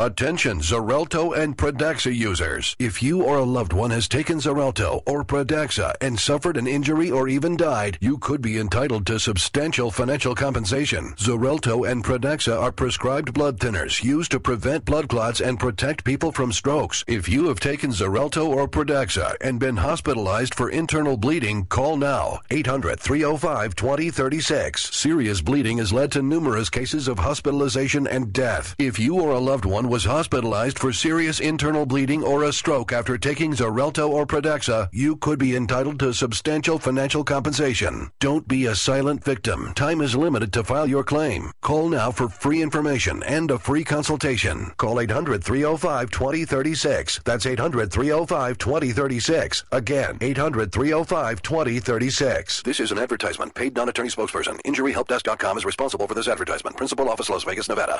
Attention Xarelto and Pradaxa users. If you or a loved one has taken Xarelto or Pradaxa and suffered an injury or even died, you could be entitled to substantial financial compensation. Xarelto and Pradaxa are prescribed blood thinners used to prevent blood clots and protect people from strokes. If you have taken Xarelto or Pradaxa and been hospitalized for internal bleeding, call now. 800-305-2036. Serious bleeding has led to numerous cases of hospitalization and death. If you or a loved one was hospitalized for serious internal bleeding or a stroke after taking Xarelto or Pradaxa, you could be entitled to substantial financial compensation. Don't be a silent victim. Time is limited to file your claim. Call now for free information and a free consultation. Call 800-305-2036. That's 800-305-2036. Again, 800-305-2036. This is an advertisement. Paid non-attorney spokesperson. InjuryHelpDesk.com is responsible for this advertisement. Principal office, Las Vegas, Nevada.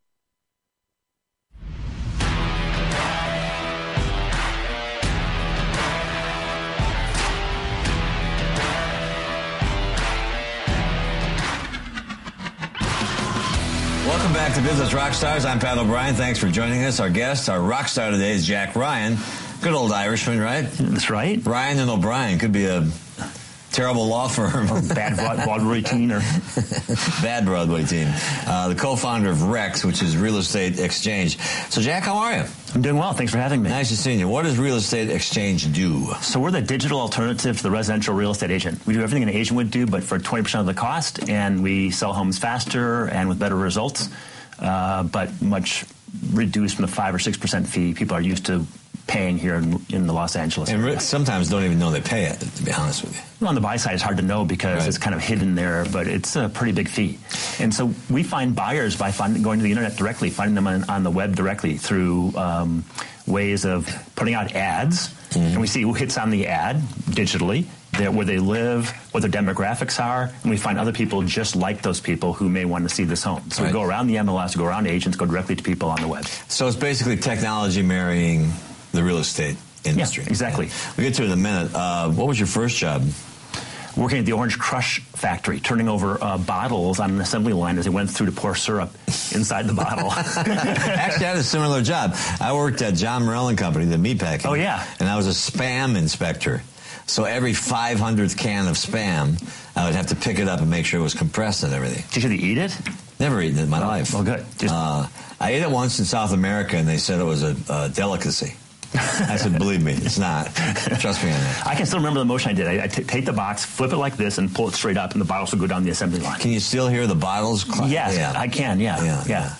Welcome back to Business Rockstars. I'm Pat O'Brien. Thanks for joining us. Our guest, our rock star today is Jack Ryan. Good old Irishman, right? That's right. Ryan and O'Brien could be a terrible law firm. Or bad Broadway teen. Or bad Broadway teen. The co-founder of Rex, which is Real Estate Exchange. So, Jack, how are you? I'm doing well. Thanks for having me. Nice to see you. What does Real Estate Exchange do? So we're the digital alternative to the residential real estate agent. We do everything an agent would do, but for 20% of the cost, and we sell homes faster and with better results, but much reduced from the 5 or 6% fee people are used to paying here in the Los Angeles area. And sometimes don't even know they pay it, to be honest with you. Well, on the buy side, it's hard to know because it's kind of hidden there, but it's a pretty big fee. And so we find buyers by going to the internet directly, finding them on the web directly through ways of putting out ads, and we see who hits on the ad digitally, where they live, what their demographics are, and we find other people just like those people who may want to see this home. So we go around the MLS, go around agents, go directly to people on the web. So it's basically technology marrying the real estate industry. Yeah, exactly. We'll get to it in a minute. What was your first job? Working at the Orange Crush factory, turning over bottles on an assembly line as they went through to pour syrup inside the bottle. Actually, I had a similar job. I worked at John Morell and Company, the meatpacking. Oh, yeah. And I was a spam inspector. So every 500th can of spam, I would have to pick it up and make sure it was compressed and everything. Did you eat it? Never eaten it in my life. Well, good. I ate it once in South America, and they said it was a delicacy. I said, believe me, it's not. Trust me on that. I can still remember the motion I did. I take the box, flip it like this, and pull it straight up, and the bottles will go down the assembly line. Can you still hear the bottles? Yes, yeah. I can, yeah.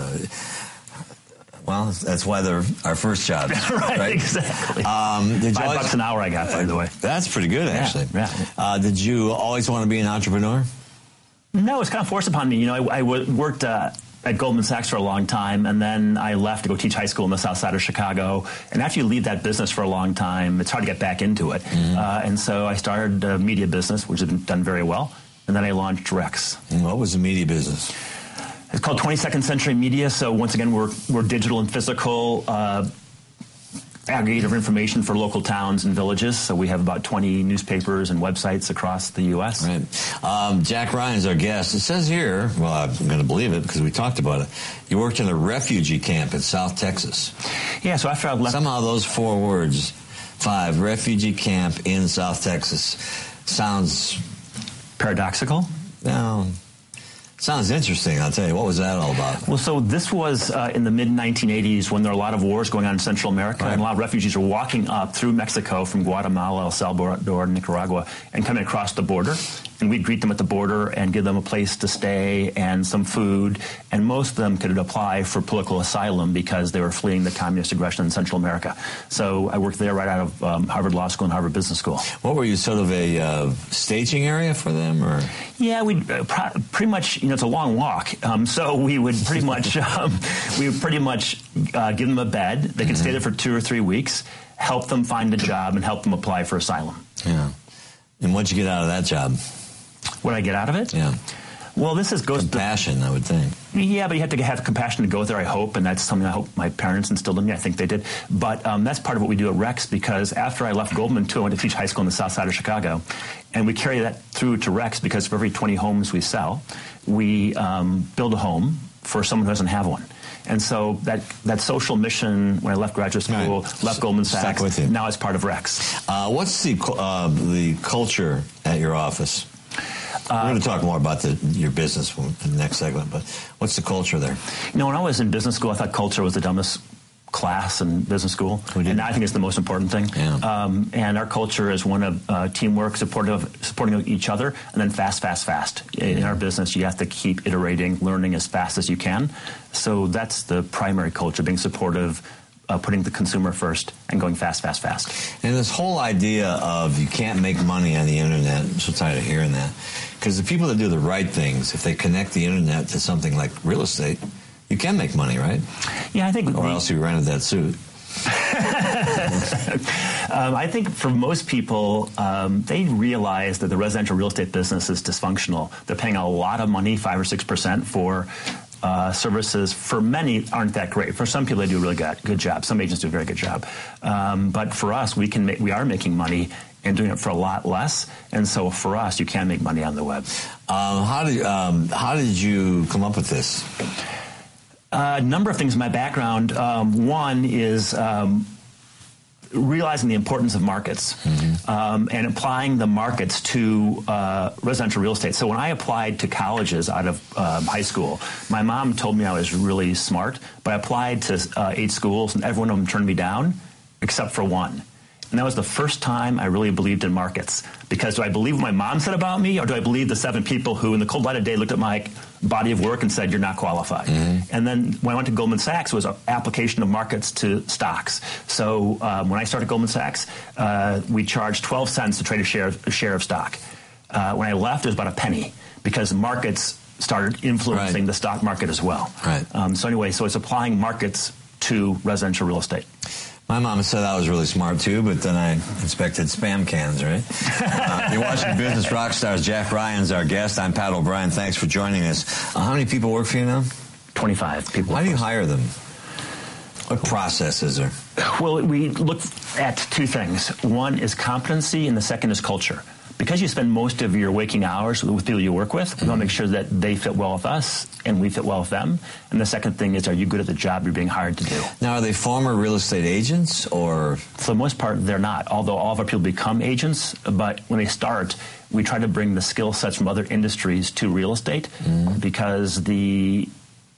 Well, that's why they're our first job. right, exactly. $5 an hour I got, by the way. That's pretty good, actually. Yeah. Did you always want to be an entrepreneur? No, it's kind of forced upon me. You know, I worked at Goldman Sachs for a long time, and then I left to go teach high school in the south side of Chicago. And after you leave that business for a long time, it's hard to get back into it. And so I started a media business, which has been done very well. And then I launched Rex. And what was the media business? It's called 22nd Century Media. So once again, we're digital and physical aggregator of information for local towns and villages. So we have about 20 newspapers and websites across the U.S. Right. Jack Ryan's our guest. It says here, well, I'm going to believe it because we talked about it, you worked in a refugee camp in South Texas. Yeah, so after I left... Somehow those 4 words, 5, refugee camp in South Texas, sounds... paradoxical? No. Sounds interesting, I'll tell you. What was that all about? Well, so this was in the mid-1980s when there were a lot of wars going on in Central America, and a lot of refugees were walking up through Mexico from Guatemala, El Salvador, Nicaragua, and coming across the border. And we'd greet them at the border and give them a place to stay and some food. And most of them could apply for political asylum because they were fleeing the communist aggression in Central America. So I worked there right out of Harvard Law School and Harvard Business School. What were you, sort of a staging area for them, or? Yeah, we pretty much. You know, it's a long walk, so we would pretty much give them a bed. They could stay there for 2 or 3 weeks, help them find a job, and help them apply for asylum. Yeah. And what'd you get out of that job? What did I get out of it? Yeah. Well, this goes compassion, I would think. Yeah, but you have to have compassion to go there, I hope, and that's something I hope my parents instilled in me. I think they did. But that's part of what we do at Rex, because after I left Goldman, too, I went to teach high school in the south side of Chicago, and we carry that through to Rex because for every 20 homes we sell, we build a home for someone who doesn't have one. And so that social mission, when I left graduate school, left Goldman Sachs, with you. now it's part of Rex. What's the culture at your office? We're going to talk more about your business in the next segment, but what's the culture there? When I was in business school, I thought culture was the dumbest class in business school, and I think it's the most important thing. Yeah. And our culture is one of teamwork, supporting each other, and then fast. In our business, you have to keep iterating, learning as fast as you can. So that's the primary culture, being supportive, putting the consumer first, and going fast. And this whole idea of you can't make money on the internet, I'm so tired of hearing that. Because the people that do the right things, if they connect the internet to something like real estate, you can make money, right? Yeah, I think. Or else you rented that suit. I think for most people, they realize that the residential real estate business is dysfunctional. They're paying a lot of money, 5 or 6%, for services. For many, aren't that great. For some people, they do a really good job. Some agents do a very good job. But for us, we are making money and doing it for a lot less. And so for us, you can make money on the web. How did you come up with this? A number of things in my background. One is realizing the importance of markets, and applying the markets to residential real estate. So when I applied to colleges out of high school, my mom told me I was really smart, but I applied to 8 schools, and every one of them turned me down except for one. And that was the first time I really believed in markets. Because do I believe what my mom said about me, or do I believe the 7 people who, in the cold light of day, looked at my body of work and said, you're not qualified? And then when I went to Goldman Sachs, it was an application of markets to stocks. So when I started Goldman Sachs, we charged 12 cents to trade a share of stock. When I left, it was about a penny, because markets started influencing the stock market as well. Right. So it's applying markets to residential real estate. My mom said I was really smart, too, but then I inspected spam cans, right? You're watching Business Rockstars. Jack Ryan's our guest. I'm Pat O'Brien. Thanks for joining us. How many people work for you now? 25 people. How do you hire them? What process is there? Well, we look at 2 things. One is competency, and the second is culture. Because you spend most of your waking hours with people you work with, we want to make sure that they fit well with us and we fit well with them. And the second thing is, are you good at the job you're being hired to do? Now, are they former real estate agents, or? For the most part, they're not, although all of our people become agents. But when they start, we try to bring the skill sets from other industries to real estate, because the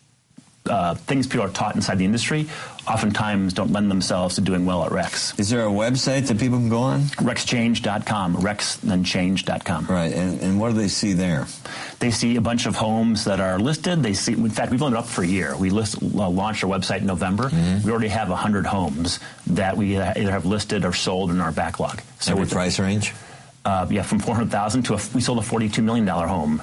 things people are taught inside the industry oftentimes don't lend themselves to doing well at Rex. Is there a website that people can go on? RexChange.com, RexThenChange.com. Right, and what do they see there? They see a bunch of homes that are listed. They see, in fact, we've only been up for a year. We launched our website in November. We already have 100 homes that we either have listed or sold in our backlog. So what price range? From $400,000 to we sold a $42 million home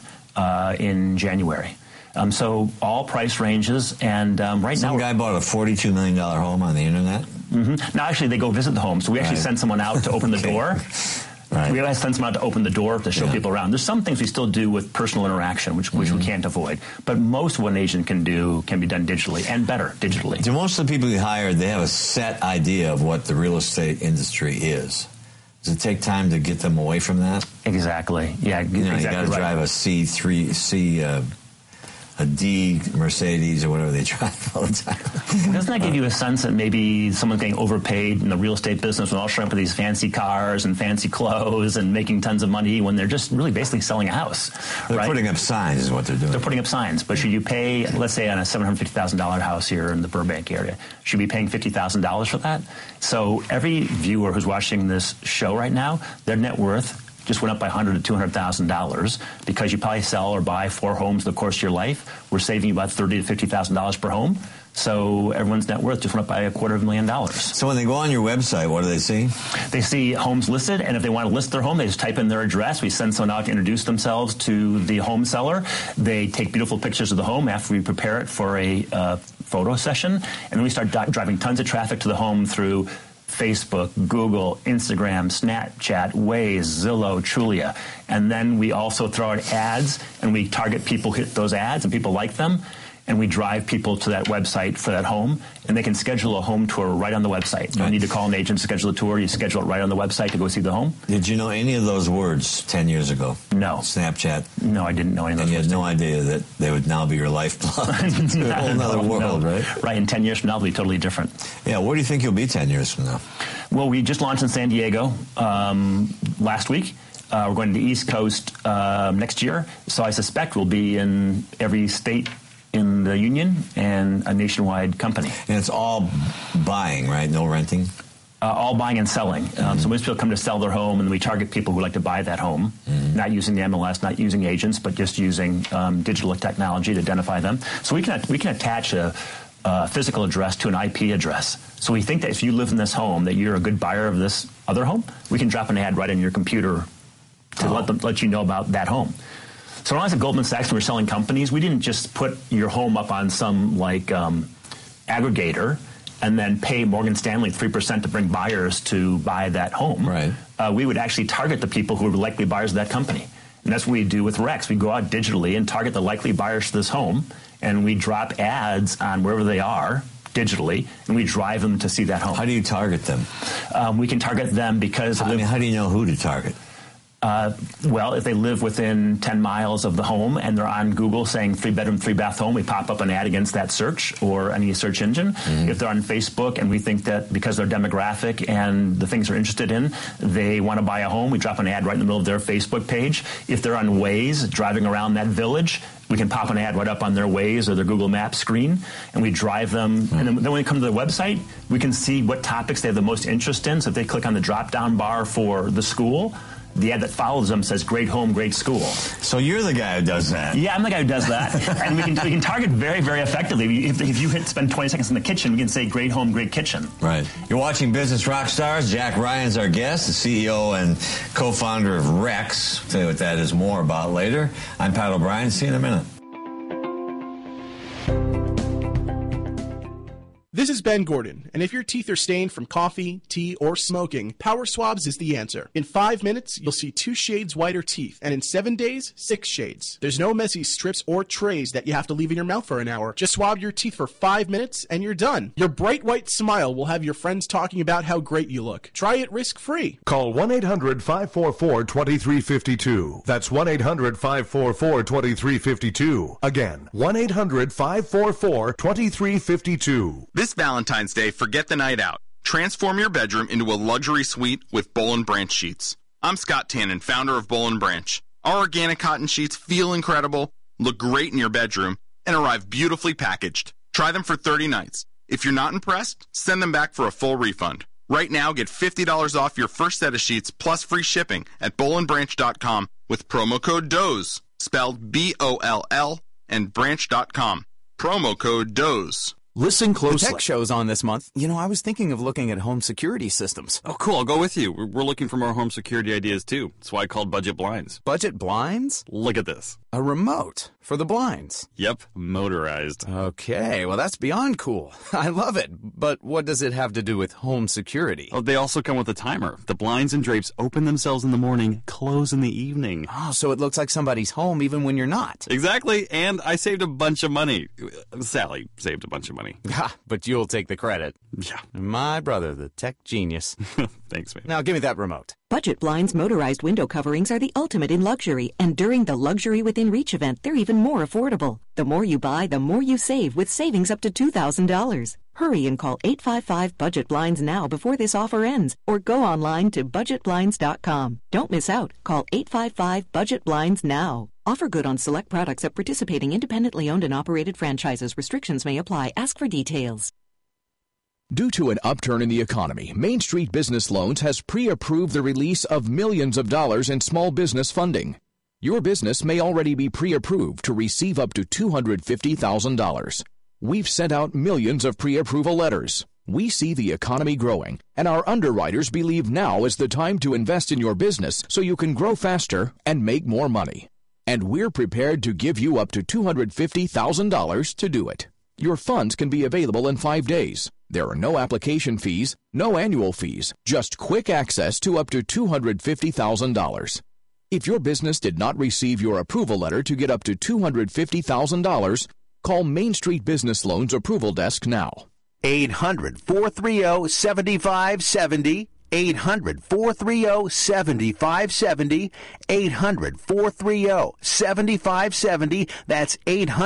in January. So all price ranges, and right now... Some guy bought a $42 million home on the internet? Now, actually, they go visit the home. So we actually send someone out to open the door. Right. We always send someone out to open the door to show people around. There's some things we still do with personal interaction, which we can't avoid. But most of what an agent can do can be done digitally, and better digitally. Do most of the people you hire, they have a set idea of what the real estate industry is? Does it take time to get them away from that? Exactly. Yeah, exactly. You got to drive a D Mercedes or whatever they drive all the time. Doesn't that give you a sense that maybe someone's getting overpaid in the real estate business when all showing up with these fancy cars and fancy clothes and making tons of money when they're just really basically selling a house? They're putting up signs is what they're doing. They're putting up signs. But should you pay, let's say on a $750,000 house here in the Burbank area, should you be paying $50,000 for that? So every viewer who's watching this show right now, their net worth just went up by $100,000 to $200,000 because you probably sell or buy 4 homes in the course of your life. We're saving you about $30,000 to $50,000 per home. So everyone's net worth just went up by $250,000. So when they go on your website, what do they see? They see homes listed, and if they want to list their home, they just type in their address. We send someone out to introduce themselves to the home seller. They take beautiful pictures of the home after we prepare it for a photo session, and then we start driving tons of traffic to the home through Facebook, Google, Instagram, Snapchat, Waze, Zillow, Trulia. And then we also throw out ads, and we target people, hit those ads, and people like them. and we drive people to that website for that home, and they can schedule a home tour right on the website. You don't need to call an agent to schedule a tour. You schedule it right on the website to go see the home. Did you know any of those words 10 years ago? No. Snapchat? No, I didn't know any of those And you words. had no idea that they would now be your lifeblood. It's a whole other world, right? Right, and 10 years from now, it'll be totally different. Yeah, where do you think you'll be 10 years from now? Well, we just launched in San Diego last week. We're going to the East Coast next year, so I suspect we'll be in every state in the union and a nationwide company. And it's all buying, right? No renting? All buying and selling. So most people come to sell their home, and we target people who like to buy that home, not using the MLS, not using agents, but just using digital technology to identify them. So we can attach a physical address to an IP address. So we think that if you live in this home, that you're a good buyer of this other home. We can drop an ad right in your computer to let you know about that home. So when I was at Goldman Sachs, when we were selling companies, we didn't just put your home up on some aggregator and then pay Morgan Stanley 3% to bring buyers to buy that home. Right. We would actually target the people who are likely buyers of that company. And that's what we do with Rex. We go out digitally and target the likely buyers to this home, and we drop ads on wherever they are digitally, and we drive them to see that home. How do you target them? We can target them because... how do you know who to target? Well, if they live within 10 miles of the home and they're on Google saying 3-bedroom, 3-bath home, we pop up an ad against that search or any search engine. If they're on Facebook and we think that because they're demographic and the things they're interested in, they want to buy a home, we drop an ad right in the middle of their Facebook page. If they're on Waze driving around that village, we can pop an ad right up on their Waze or their Google Maps screen, and we drive them. And then when they come to the website, we can see what topics they have the most interest in. So if they click on the drop-down bar for the school, the ad that follows them says "Great Home, Great School." So you're the guy who does that. Yeah, I'm the guy who does that, and we can target very, very effectively. If you spend 20 seconds in the kitchen, we can say "Great Home, Great Kitchen." Right. You're watching Business Rockstars. Jack Ryan's our guest, the CEO and co-founder of Rex. I'll tell you what that is more about later. I'm Pat O'Brien. See you in a minute. This is Ben Gordon, and if your teeth are stained from coffee, tea, or smoking, Power Swabs is the answer. In 5 minutes, you'll see 2 shades whiter teeth, and in 7 days, 6 shades. There's no messy strips or trays that you have to leave in your mouth for an hour. Just swab your teeth for 5 minutes, and you're done. Your bright white smile will have your friends talking about how great you look. Try it risk-free. Call 1-800-544-2352. That's 1-800-544-2352. Again, 1-800-544-2352. This Valentine's Day, forget the night out. Transform your bedroom into a luxury suite with Boll & Branch sheets. I'm Scott Tannen, founder of Boll & Branch. Our organic cotton sheets feel incredible, look great in your bedroom, and arrive beautifully packaged. Try them for 30 nights. If you're not impressed, send them back for a full refund. Right now, get $50 off your first set of sheets plus free shipping at bollandbranch.com with promo code DOZE, spelled B-O-L-L, and branch.com. Promo code DOZE. Listen closely. The tech show's on this month. You know, I was thinking of looking at home security systems. Oh, cool. I'll go with you. We're looking for more home security ideas, too. That's why I called Budget Blinds. Budget Blinds? Look at this. A remote for the blinds. Yep, motorized. Okay, well, that's beyond cool. I love it. But what does it have to do with home security? Oh, they also come with a timer. The blinds and drapes open themselves in the morning, close in the evening. Oh, so it looks like somebody's home even when you're not. Exactly, and I saved a bunch of money. Sally saved a bunch of money. Ha, but you'll take the credit. Yeah. My brother, the tech genius. Thanks, man. Now, give me that remote. Budget Blinds motorized window coverings are the ultimate in luxury, and during the Luxury Within Reach event, they're even more affordable. The more you buy, the more you save, with savings up to $2,000. Hurry and call 855-BUDGET-BLINDS now before this offer ends, or go online to budgetblinds.com. Don't miss out. Call 855-BUDGET-BLINDS now. Offer good on select products at participating independently owned and operated franchises. Restrictions may apply. Ask for details. Due to an upturn in the economy, Main Street Business Loans has pre-approved the release of millions of dollars in small business funding. Your business may already be pre-approved to receive up to $250,000. We've sent out millions of pre-approval letters. We see the economy growing, and our underwriters believe now is the time to invest in your business so you can grow faster and make more money. And we're prepared to give you up to $250,000 to do it. Your funds can be available in 5 days. There are no application fees, no annual fees, just quick access to up to $250,000. If your business did not receive your approval letter to get up to $250,000, Call Main Street Business Loans Approval Desk now. 800-430-7570. 800-430-7570. 800-430-7570. That's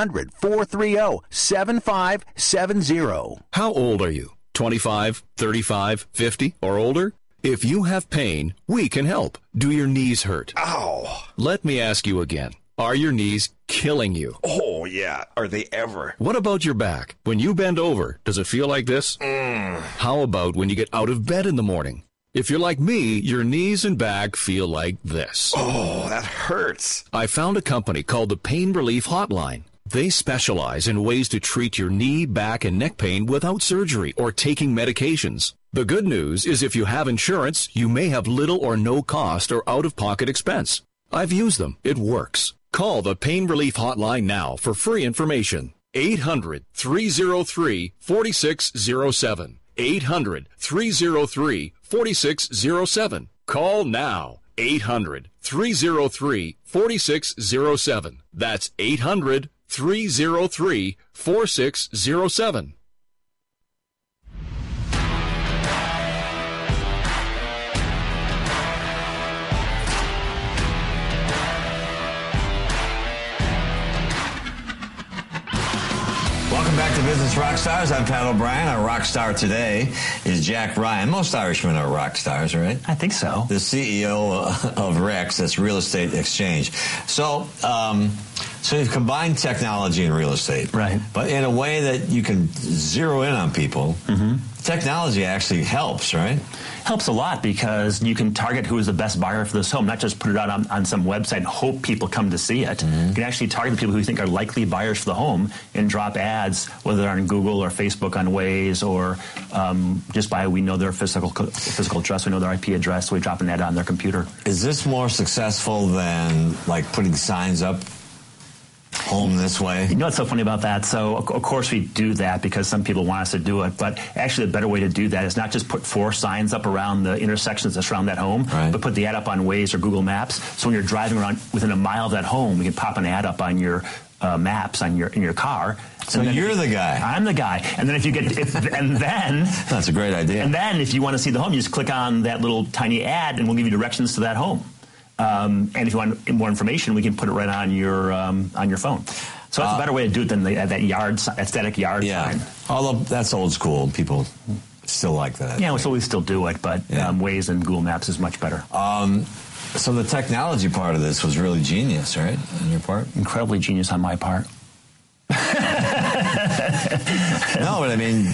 800-430-7570. How old are you? 25, 35, 50, or older? If you have pain, we can help. Do your knees hurt? Ow. Let me ask you again. Are your knees killing you? Oh, yeah. Are they ever? What about your back? When you bend over, does it feel like this? How about when you get out of bed in the morning? If you're like me, your knees and back feel like this. Oh, that hurts. I found a company called the Pain Relief Hotline. They specialize in ways to treat your knee, back, and neck pain without surgery or taking medications. The good news is if you have insurance, you may have little or no cost or out-of-pocket expense. I've used them. It works. Call the Pain Relief Hotline now for free information. 800-303-4607. 800-303-4607. Call now. 800-303-4607. That's 800-303-4607. Welcome back to Business Rockstars. I'm Pat O'Brien. Our rock star today is Jack Ryan. Most Irishmen are rock stars, right? I think so. The CEO of REX, that's Real Estate Exchange. So you've combined technology and real estate. Right. But in a way that you can zero in on people. Mm-hmm. Technology actually helps, right? Helps a lot because you can target who is the best buyer for this home, not just put it out on some website and hope people come to see it. Mm-hmm. You can actually target the people who you think are likely buyers for the home and drop ads, whether they're on Google or Facebook on Waze or just by we know their physical address, we know their IP address, so we drop an ad on their computer. Is this more successful than like putting signs up? Home this way. You know what's so funny about that? So, of course, we do that because some people want us to do it. But actually, the better way to do that is not just put 4 signs up around the intersections that surround that home, but put the ad up on Waze or Google Maps. So when you're driving around within a mile of that home, you can pop an ad up on your maps in your car. So you're the guy. I'm the guy. And then and then that's a great idea. And then if you want to see the home, you just click on that little tiny ad, and we'll give you directions to that home. And if you want more information, we can put it right on your phone. So that's a better way to do it than that static yard sign. Although that's old school, people still like that. Yeah, so we still do it, but Waze and Google Maps is much better. So the technology part of this was really genius, right, on your part? Incredibly genius on my part. No, but I mean,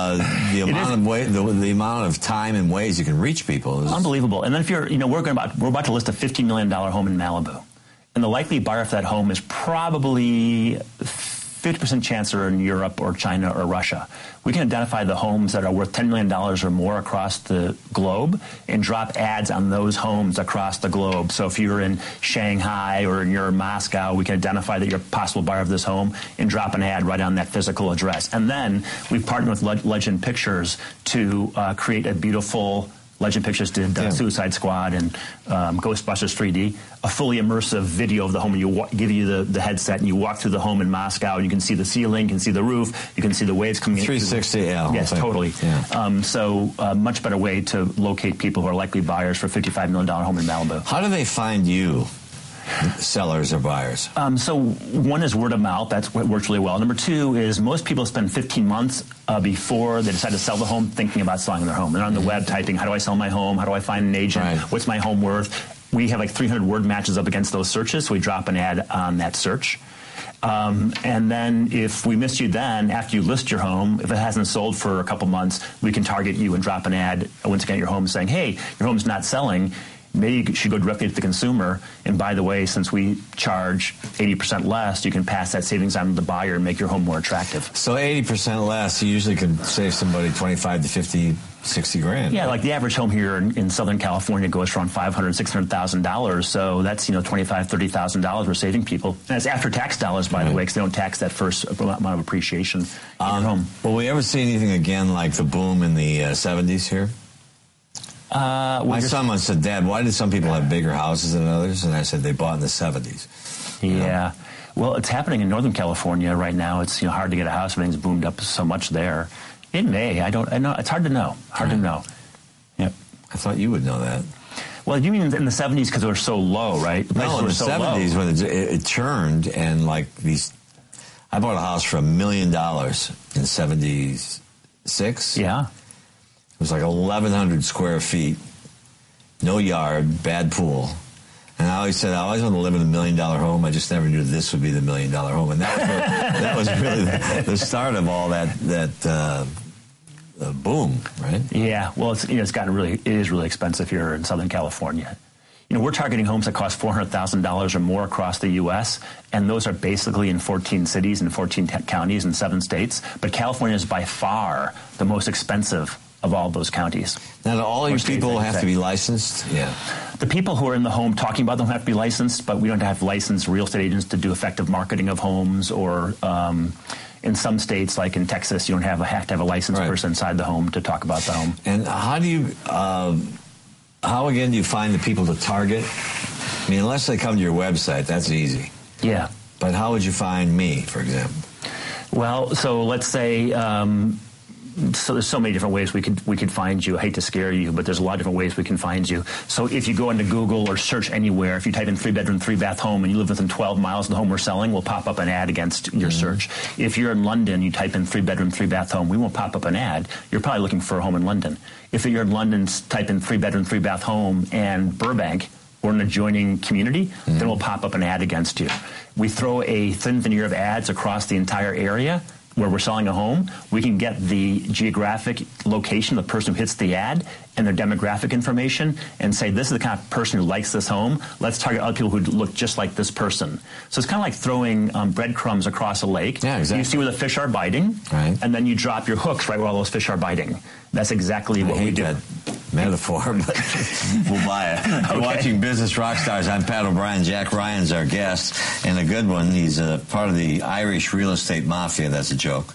the amount of time and ways you can reach people is unbelievable. And then if we're about to list a $50 million home in Malibu, and the likely buyer for that home is probably 50% chance are in Europe or China or Russia. We can identify the homes that are worth $10 million or more across the globe and drop ads on those homes across the globe. So if you're in Shanghai or you're in Moscow, we can identify that you're a possible buyer of this home and drop an ad right on that physical address. And then we've partnered with Legend Pictures to create a beautiful Legend Pictures did Suicide Squad and Ghostbusters 3D, a fully immersive video of the home. And give you the headset, and you walk through the home in Moscow, and you can see the ceiling, you can see the roof, you can see the waves coming in. 360, yeah. Yes, totally. Yeah. So much better way to locate people who are likely buyers for a $55 million home in Malibu. How do they find you? Sellers or buyers? So one is word of mouth. That's works really well. Number 2 is most people spend 15 months before they decide to sell the home thinking about selling their home. They're on the web typing, how do I sell my home? How do I find an agent? Right. What's my home worth? We have like 300 word matches up against those searches, so we drop an ad on that search. And then if we miss you then, after you list your home, if it hasn't sold for a couple months, we can target you and drop an ad once again at your home saying, hey, your home's not selling. Maybe you should go directly to the consumer. And by the way, since we charge 80% less, you can pass that savings on to the buyer and make your home more attractive. So 80% less, you usually can save somebody 25 to 50, 60 grand. Yeah, like the average home here in Southern California goes for around $500,000, $600,000. So that's $25,000, $30,000 we're saving people. And that's after tax dollars, by the way, because they don't tax that first amount of appreciation in your home. Will we ever see anything again like the boom in the 70s here? My son once said, Dad, why did some people have bigger houses than others? And I said, they bought in the 70s. Yeah. Well, it's happening in Northern California right now. It's hard to get a house. Everything's boomed up so much there. It may. I know. It's hard to know. Hard to know. Yep. I thought you would know that. Well, you mean in the 70s because it was so low, right? No, in the 70s when it churned and like these. I bought a house for $1 million in 76. Yeah. It was like 1,100 square feet, no yard, bad pool. And I always said I always want to live in $1 million home. I just never knew this would be the $1 million home, and that was really the start of all that boom, right? Yeah. Well, it is really expensive here in Southern California. We're targeting homes that cost $400,000 or more across the U.S., and those are basically in 14 cities and 14 counties in 7 states. But California is by far the most expensive of all those counties. Now, do all your people have to be licensed? Yeah. The people who are in the home talking about them have to be licensed, but we don't have licensed real estate agents to do effective marketing of homes, or in some states, like in Texas, you don't have to have a licensed person inside the home to talk about the home. And how do you... how, again, do you find the people to target? I mean, unless they come to your website, that's easy. Yeah. But how would you find me, for example? Well, so let's say... so there's so many different ways we could find you. I hate to scare you, but there's a lot of different ways we can find you. So if you go into Google or search anywhere, if you type in 3-bedroom, 3-bath home and you live within 12 miles of the home we're selling, we'll pop up an ad against your search. If you're in London, you type in 3-bedroom, 3-bath home, we won't pop up an ad. You're probably looking for a home in London. If you're in London, type in 3-bedroom, 3-bath home and Burbank, or an adjoining community, then we'll pop up an ad against you. We throw a thin veneer of ads across the entire area where we're selling a home. We can get the geographic location of the person who hits the ad and their demographic information and say, this is the kind of person who likes this home. Let's target other people who look just like this person. So it's kind of like throwing breadcrumbs across a lake. Yeah, exactly. You see where the fish are biting, and then you drop your hooks right where all those fish are biting. That's exactly what we do. That metaphor, but we'll buy it. Okay. You're watching Business Rockstars. I'm Pat O'Brien. Jack Ryan's our guest, and a good one. He's a part of the Irish real estate mafia. That's a joke.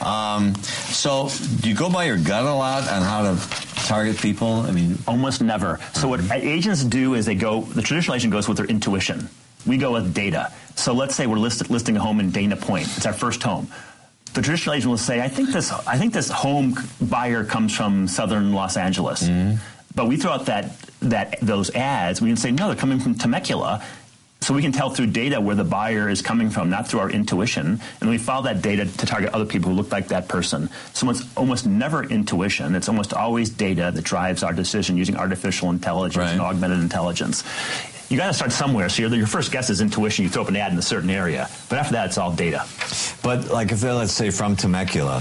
So do you go by your gut a lot on how to target people? I mean, almost never. So what agents do is the traditional agent goes with their intuition. We go with data. So let's say we're listing a home in Dana Point. It's our first home. The traditional agent will say, I think this home buyer comes from southern Los Angeles. But we throw out those ads. We can say, no, they're coming from Temecula. So we can tell through data where the buyer is coming from, not through our intuition. And we follow that data to target other people who look like that person. So it's almost never intuition. It's almost always data that drives our decision using artificial intelligence and augmented intelligence. You got to start somewhere. So your first guess is intuition. You throw up an ad in a certain area. But after that, it's all data. But like if they're, let's say, from Temecula,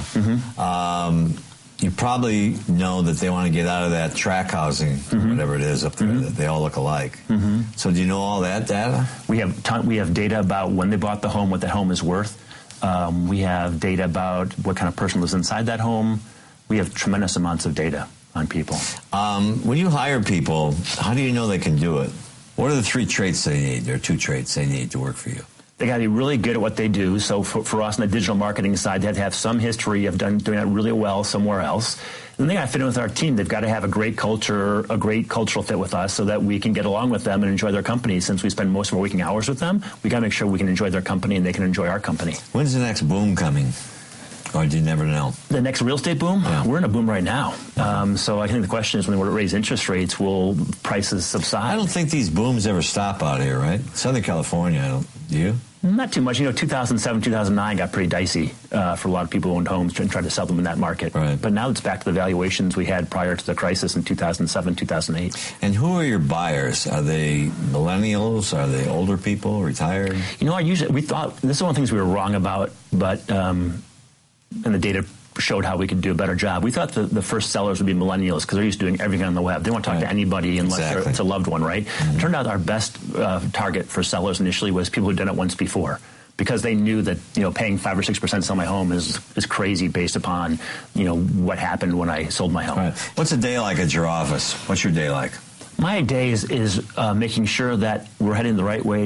you probably know that they want to get out of that track housing, whatever it is up there, that they all look alike. So do you know all that data? We have data about when they bought the home, what that home is worth. We have data about what kind of person lives inside that home. We have tremendous amounts of data on people. When you hire people, how do you know they can do it? What are the 3 traits they need? There are 2 traits they need to work for you. They got to be really good at what they do. So for us on the digital marketing side, they have to have some history of doing that really well somewhere else. And they got to fit in with our team. They've got to have a great culture, a great cultural fit with us so that we can get along with them and enjoy their company. Since we spend most of our waking hours with them, we got to make sure we can enjoy their company and they can enjoy our company. When's the next boom coming? Or do you never know? The next real estate boom? Yeah. We're in a boom right now. So I think the question is when we raise interest rates, will prices subside? I don't think these booms ever stop out here, right? Southern California, do you? Not too much. 2007, 2009 got pretty dicey for a lot of people who owned homes and tried to sell them in that market. Right. But now it's back to the valuations we had prior to the crisis in 2007, 2008. And who are your buyers? Are they millennials? Are they older people, retired? We thought, this is one of the things we were wrong about, but... and the data showed how we could do a better job. We thought the first sellers would be millennials because they're used to doing everything on the web. They won't talk to anybody unless it's a loved one, right? It turned out our best target for sellers initially was people who'd done it once before because they knew that paying 5 or 6% to sell my home is crazy based upon what happened when I sold my home. Right. What's a day like at your office? What's your day like? My day is making sure that we're heading the right way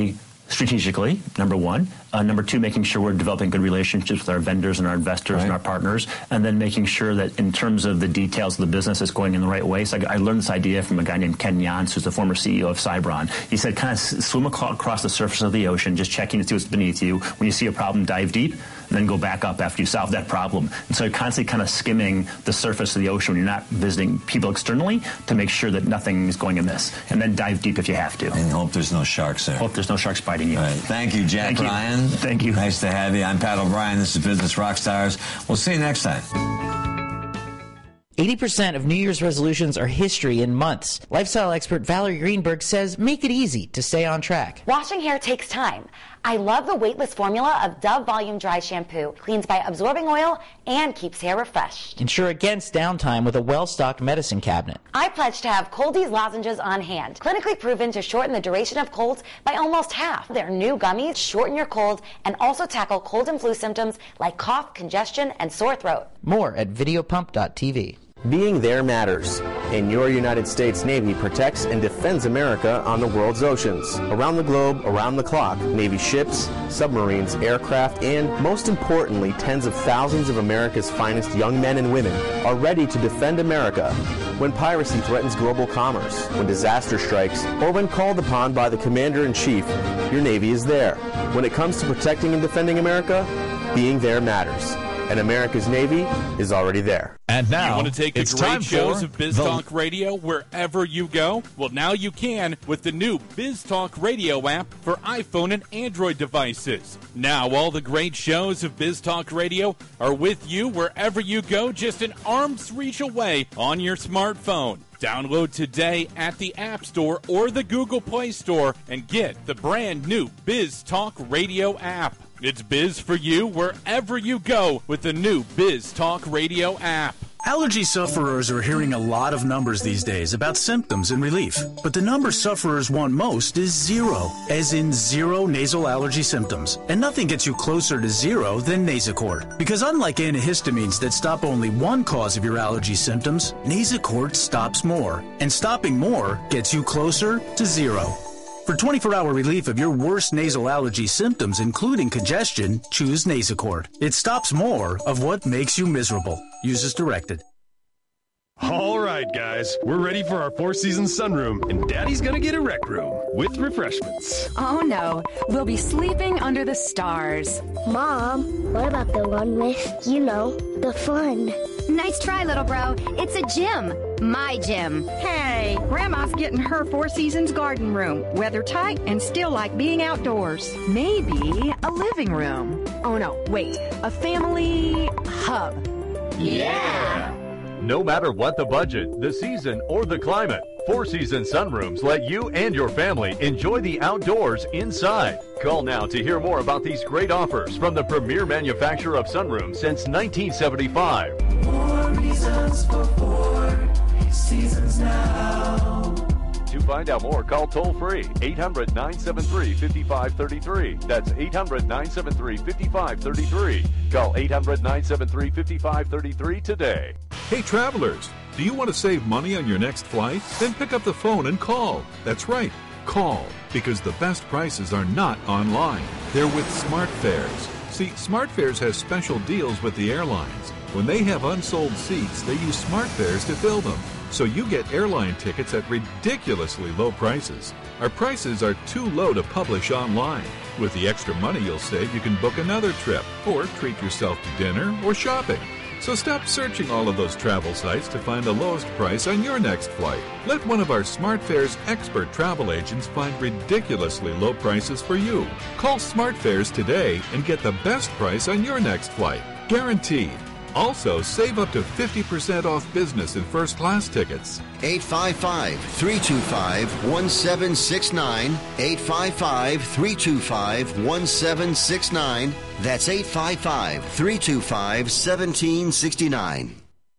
strategically, number one. Number two, making sure we're developing good relationships with our vendors and our investors and our partners, and then making sure that in terms of the details of the business, it's going in the right way. So I learned this idea from a guy named Ken Jans, who's the former CEO of Cybron. He said, kind of swim across the surface of the ocean, just checking to see what's beneath you. When you see a problem, dive deep, and then go back up after you solve that problem. And so you're constantly kind of skimming the surface of the ocean when you're not visiting people externally to make sure that nothing is going amiss. And then dive deep if you have to. And hope there's no sharks there. Hope there's no sharks biting you. All right. Thank you, Jack Ryan. Thank you. Nice to have you. I'm Pat O'Brien. This is Business Rockstars. We'll see you next time. 80% of New Year's resolutions are history in months. Lifestyle expert Valerie Greenberg says make it easy to stay on track. Washing hair takes time. I love the weightless formula of Dove Volume Dry Shampoo. Cleans by absorbing oil and keeps hair refreshed. Ensure against downtime with a well-stocked medicine cabinet. I pledge to have Cold-Ease lozenges on hand. Clinically proven to shorten the duration of colds by almost half. Their new gummies shorten your cold and also tackle cold and flu symptoms like cough, congestion, and sore throat. More at videopump.tv. Being there matters, and your United States Navy protects and defends America on the world's oceans. Around the globe, around the clock, Navy ships, submarines, aircraft, and, most importantly, tens of thousands of America's finest young men and women are ready to defend America when piracy threatens global commerce, when disaster strikes, or when called upon by the Commander-in-Chief. Your Navy is there. When it comes to protecting and defending America, being there matters. And America's Navy is already there. And now, you want to take the great shows of Biz Talk Radio wherever you go? Well, now you can with the new Biz Talk Radio app for iPhone and Android devices. Now, all the great shows of Biz Talk Radio are with you wherever you go, just an arm's reach away on your smartphone. Download today at the App Store or the Google Play Store and get the brand new Biz Talk Radio app. It's Biz for you wherever you go with the new Biz Talk Radio app. Allergy sufferers are hearing a lot of numbers these days about symptoms and relief. But the number sufferers want most is zero, as in zero nasal allergy symptoms. And nothing gets you closer to zero than Nasacort. Because unlike antihistamines that stop only one cause of your allergy symptoms, Nasacort stops more. And stopping more gets you closer to zero. For 24-hour relief of your worst nasal allergy symptoms, including congestion, choose Nasacort. It stops more of what makes you miserable. Use as directed. All right, guys, we're ready for our Four Seasons sunroom, and Daddy's gonna get a rec room with refreshments. Oh no, we'll be sleeping under the stars. Mom, what about the one with, the fun? Nice try, little bro. It's a gym. My gym. Hey, Grandma's getting her Four Seasons garden room. Weather tight and still like being outdoors. Maybe a living room. Oh no, wait. A family hub. Yeah! No matter what the budget, the season, or the climate, Four Seasons sunrooms let you and your family enjoy the outdoors inside. Call now to hear more about these great offers from the premier manufacturer of sunrooms since 1975. More reasons for Four Seasons now. To find out more, call toll-free 800-973-5533. That's 800-973-5533. Call 800-973-5533 today. Hey, travelers, do you want to save money on your next flight? Then pick up the phone and call. That's right, call, because the best prices are not online. They're with SmartFares. See, SmartFares has special deals with the airlines. When they have unsold seats, they use SmartFares to fill them. So you get airline tickets at ridiculously low prices. Our prices are too low to publish online. With the extra money you'll save, you can book another trip or treat yourself to dinner or shopping. So stop searching all of those travel sites to find the lowest price on your next flight. Let one of our SmartFares expert travel agents find ridiculously low prices for you. Call SmartFares today and get the best price on your next flight. Guaranteed. Also, save up to 50% off business and first-class tickets. 855-325-1769. 855-325-1769. That's 855-325-1769.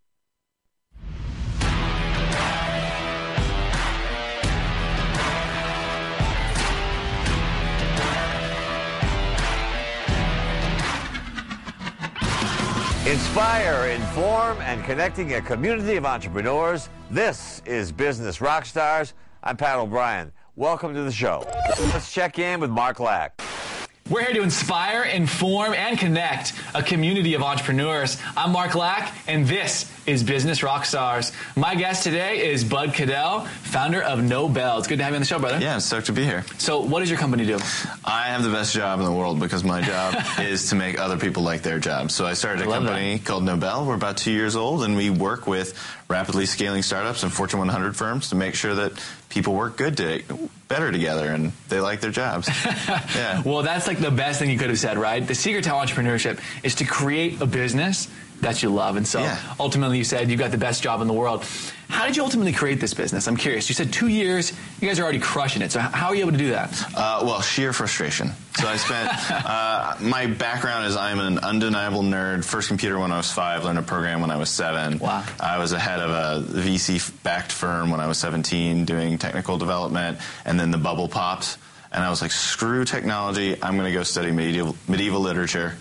Inspire, inform, and connecting a community of entrepreneurs. This is Business Rockstars. I'm Pat O'Brien. welcome to the show. Let's check in with Mark Lack. We're here to inspire, inform, and connect a community of entrepreneurs. I'm Mark Lack, and this is Business Rockstars. My guest today is Bud Cadell, founder of Nobel. It's good to have you on the show, brother. Yeah, stoked to be here. So what does your company do? I have the best job in the world because my job is to make other people like their job. So I started a company called Nobel. We're about 2 years old, and we work with rapidly scaling startups and Fortune 100 firms to make sure that people work better together and they like their jobs. Yeah. Well, that's like the best thing you could have said, right? The secret to entrepreneurship is to create a business that you love. And so ultimately you said you got the best job in the world. How did you ultimately create this business? I'm curious. You said 2 years. You guys are already crushing it. So how are you able to do that? Well, sheer frustration. So I spent, my background is I'm an undeniable nerd. First computer when I was 5, learned to program when I was 7. Wow. I was the head of a VC-backed firm when I was 17 doing technical development, and then the bubble popped. And I was like, screw technology, I'm going to go study medieval literature,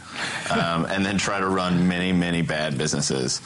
and then try to run many, many bad businesses,